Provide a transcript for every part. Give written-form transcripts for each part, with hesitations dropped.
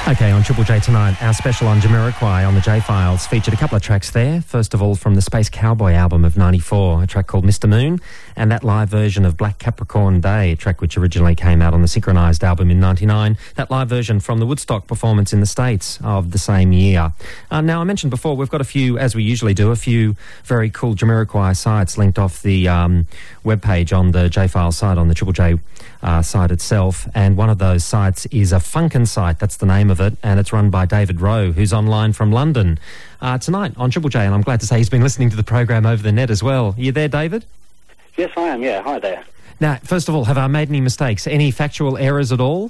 Okay, on Triple J tonight, our special on Jamiroquai on the J-Files featured a couple of tracks there. First of all, from the Space Cowboy album of '94, a track called Mr. Moon, and that live version of Black Capricorn Day, a track which originally came out on the Synchronised album in '99. That live version from the Woodstock performance in the States of the same year. Now, I mentioned before, we've got a few, as we usually do, a few very cool Jamiroquai sites linked off the webpage on the J-Files site, on the Triple J site itself, and one of those sites is a Funkin' site, that's the name of it, and it's run by David Rowe, who's online from London tonight on Triple J, and I'm glad to say he's been listening to the program over the net as well. Are you there, David? Yes, I am, yeah. Hi there. Now, first of all, have I made any mistakes? Any factual errors at all?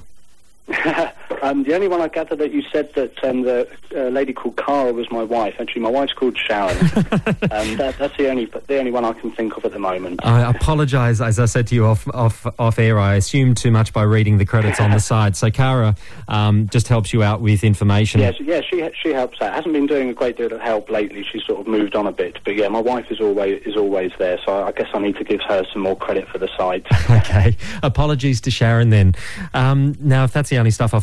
The only one I gather that you said that the lady called Cara was my wife. Actually, my wife's called Sharon. That's the only one I can think of at the moment. I apologise, as I said to you off air. I assumed too much by reading the credits on the side. So Cara just helps you out with information. Yes, she helps out. Hasn't been doing a great deal of help lately. She's sort of moved on a bit. But yeah, my wife is always there. So I guess I need to give her some more credit for the site. Okay, apologies to Sharon then. Now, if that's the only stuff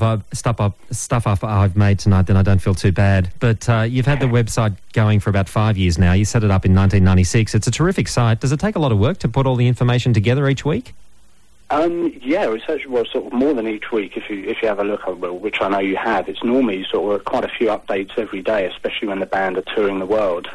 I've made tonight, then I don't feel too bad. But you've had the website going for about 5 years now. You set it up in 1996. It's a terrific site. Does it take a lot of work to put all the information together each week? Yeah, it's actually sort of more than each week. If you have a look, which I know you have, it's normally sort of quite a few updates every day, especially when the band are touring the world.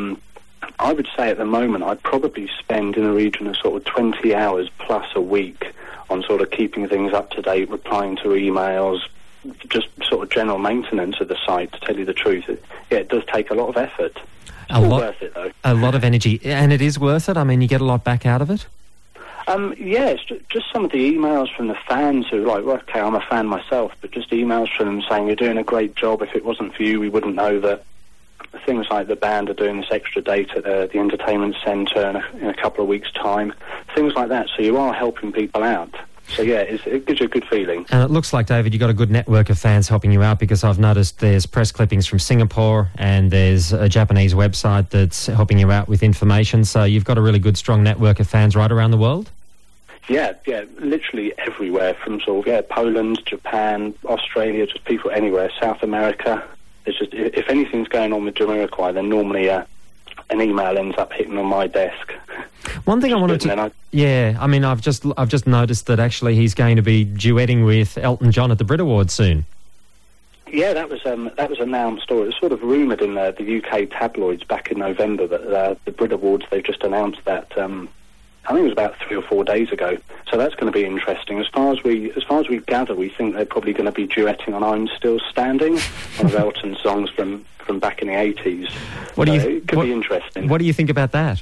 I would say at the moment I'd probably spend in the region of sort of 20 hours plus a week on sort of keeping things up to date, replying to emails, just sort of general maintenance of the site, to tell you the truth. It does take a lot of effort. Still worth it, though. A lot of energy. And it is worth it? I mean, you get a lot back out of it? Yeah, it's just some of the emails from the fans who are like, well, okay, I'm a fan myself, but just emails from them saying, you're doing a great job. If it wasn't for you, we wouldn't know that. Things like the band are doing this extra date at the entertainment centre in a couple of weeks' time. Things like that. So you are helping people out. So yeah, it gives you a good feeling. And it looks like, David, you've got a good network of fans helping you out, because I've noticed there's press clippings from Singapore and there's a Japanese website that's helping you out with information. So you've got a really good, strong network of fans right around the world? Yeah, literally everywhere, from sort of Poland, Japan, Australia, just people anywhere, South America. It's just, if anything's going on with Jamiroquai, then normally an email ends up hitting on my desk. One thing I wanted to... I've just noticed that actually he's going to be duetting with Elton John at the Brit Awards soon. Yeah, that was announced, or it was sort of rumoured in the UK tabloids back in November, that the Brit Awards, they've just announced that... I think it was about 3 or 4 days ago. So that's going to be interesting. As far as we gather, we think they're probably going to be duetting on "I'm Still Standing," one of Elton's songs from back in the 80s. It could be interesting. What do you think about that?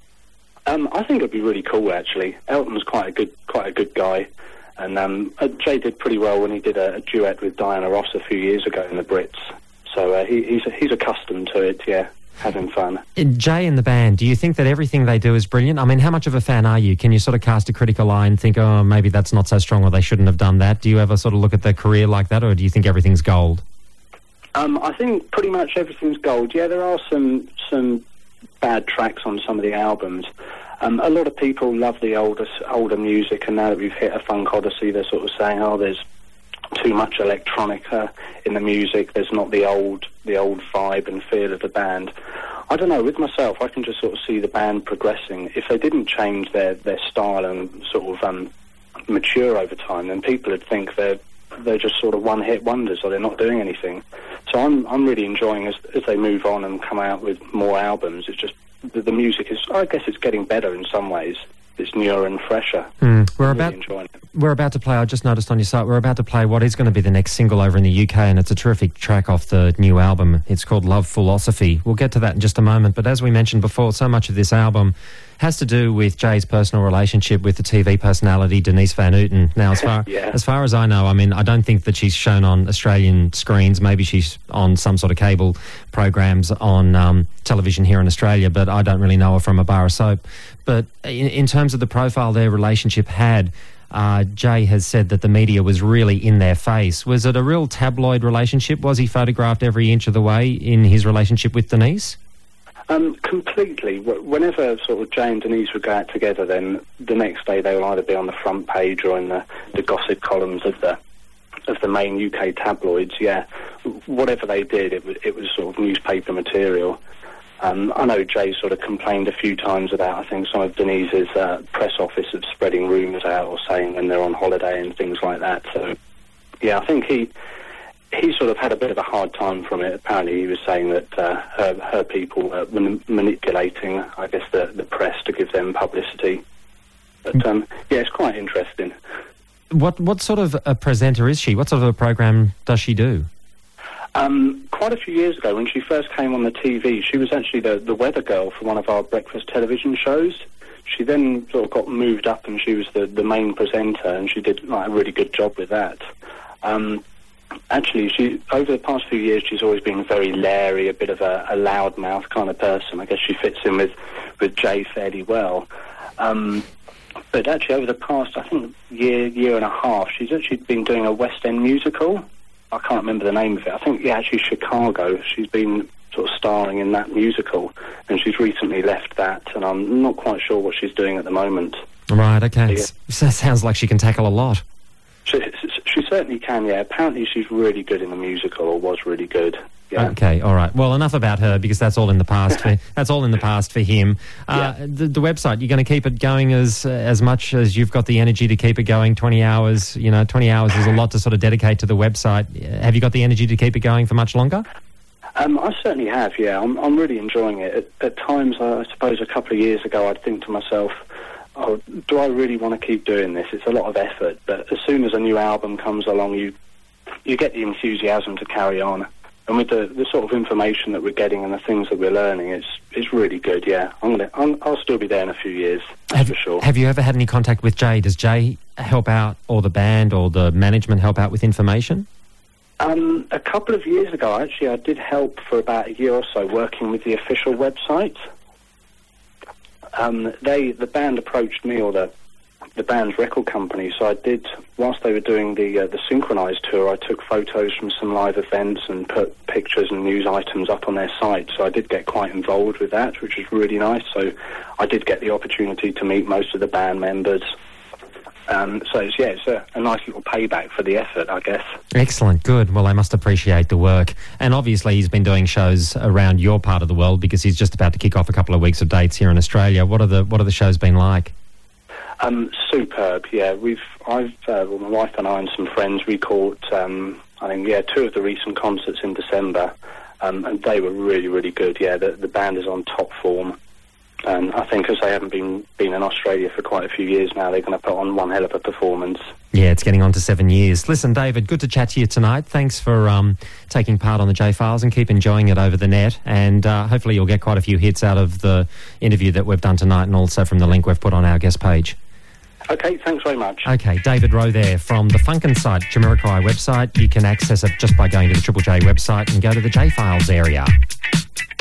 I think it'd be really cool, actually. Elton's quite a good guy, and Jay did pretty well when he did a duet with Diana Ross a few years ago in the Brits. So he's accustomed to it. Yeah. Having fun. Jay and the band, do you think that everything they do is brilliant? I mean, how much of a fan are you? Can you sort of cast a critical eye and think, oh, maybe that's not so strong, or they shouldn't have done that? Do you ever sort of look at their career like that, or do you think everything's gold? I think pretty much everything's gold. Yeah, there are some bad tracks on some of the albums. A lot of people love the older music, and now that we've hit a funk odyssey, they're sort of saying, oh, there's too much electronica in the music, there's not the old vibe and feel of the band. I don't know, with myself, I can just sort of see the band progressing. If they didn't change their style and sort of mature over time, then people would think they're just sort of one-hit wonders, or they're not doing anything. So I'm really enjoying as they move on and come out with more albums. It's just the music is, I guess it's getting better in some ways. It's newer and fresher. We're about to play, I just noticed on your site, we're about to play what is going to be the next single over in the UK, and it's a terrific track off the new album. It's called Love Philosophy. We'll get to that in just a moment, but as we mentioned before, so much of this album has to do with Jay's personal relationship with the TV personality Denise Van Outen. Now, as far as I know, I mean, I don't think that she's shown on Australian screens. Maybe she's on some sort of cable programs on television here in Australia, but I don't really know her from a bar of soap. But in terms of the profile their relationship had, Jay has said that the media was really in their face. Was it a real tabloid relationship? Was he photographed every inch of the way in his relationship with Denise? Completely. Whenever sort of Jay and Denise would go out together, then the next day they will either be on the front page or in the gossip columns of the the main UK tabloids. Yeah, whatever they did, it was sort of newspaper material. I know Jay sort of complained a few times about, I think, some of Denise's press office of spreading rumours out or saying when they're on holiday and things like that. So, yeah, I think he sort of had a bit of a hard time from it. Apparently he was saying that her people were manipulating, I guess, the press to give them publicity. But, yeah, it's quite interesting. What sort of a presenter is she? What sort of a program does she do? Quite a few years ago, when she first came on the TV, she was actually the weather girl for one of our breakfast television shows. She then sort of got moved up and she was the main presenter, and she did like a really good job with that. Actually, she over the past few years, she's always been very leery, a bit of a loudmouth kind of person. I guess she fits in with Jay fairly well. But actually, over the past, I think, year and a half, she's actually been doing a West End musical. I can't remember the name of it. I think, yeah, actually Chicago. She's been sort of starring in that musical, and she's recently left that, and I'm not quite sure what she's doing at the moment. Right, okay. Yeah. So that sounds like she can tackle a lot. She certainly can, yeah. Apparently she's really good in the musical, or was really good. Yeah. Okay, all right. Well, enough about her, because that's all in the past. That's all in the past for him. The website, you're going to keep it going as much as you've got the energy to keep it going. 20 hours, 20 hours is a lot to sort of dedicate to the website. Have you got the energy to keep it going for much longer? I certainly have, yeah. I'm really enjoying it. At times, I suppose a couple of years ago, I'd think to myself, oh, do I really want to keep doing this? It's a lot of effort. But as soon as a new album comes along, you get the enthusiasm to carry on. And with the sort of information that we're getting and the things that we're learning, it's really good, yeah. I'll still be there in a few years, that's for sure. Have you ever had any contact with Jay? Does Jay help out, or the band or the management help out with information? A couple of years ago, actually, I did help for about a year or so working with the official website. The band approached me, or the band's record company, so I did, whilst they were doing the synchronised tour, I took photos from some live events and put pictures and news items up on their site, so I did get quite involved with that, which was really nice. So I did get the opportunity to meet most of the band members. So it's a nice little payback for the effort, I guess. Excellent, good. Well, I must appreciate the work. And obviously he's been doing shows around your part of the world, because he's just about to kick off a couple of weeks of dates here in Australia. What are the shows been like? Superb, yeah. My wife and I and some friends, we caught, I think, yeah, 2 of the recent concerts in December, and they were really, really good, yeah. The band is on top form, and I think as they haven't been in Australia for quite a few years now, they're going to put on one hell of a performance. Yeah, it's getting on to 7 years. Listen, David, good to chat to you tonight. Thanks for taking part on the J-Files, and keep enjoying it over the net, and hopefully you'll get quite a few hits out of the interview that we've done tonight, and also from the link we've put on our guest page. Okay, thanks very much. Okay, David Rowe there from the Funkin' site, Jamiroquai website. You can access it just by going to the Triple J website and go to the J-Files area.